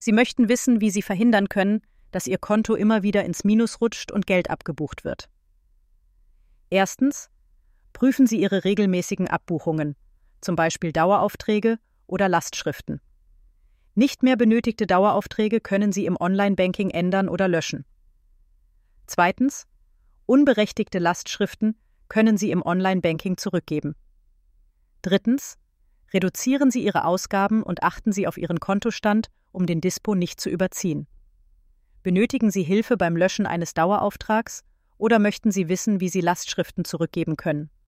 Sie möchten wissen, wie Sie verhindern können, dass Ihr Konto immer wieder ins Minus rutscht und Geld abgebucht wird. Erstens: Prüfen Sie Ihre regelmäßigen Abbuchungen, zum Beispiel Daueraufträge oder Lastschriften. Nicht mehr benötigte Daueraufträge können Sie im Online-Banking ändern oder löschen. Zweitens: Unberechtigte Lastschriften können Sie im Online-Banking zurückgeben. Drittens: Reduzieren Sie Ihre Ausgaben und achten Sie auf Ihren Kontostand, um den Dispo nicht zu überziehen. Benötigen Sie Hilfe beim Löschen eines Dauerauftrags oder möchten Sie wissen, wie Sie Lastschriften zurückgeben können?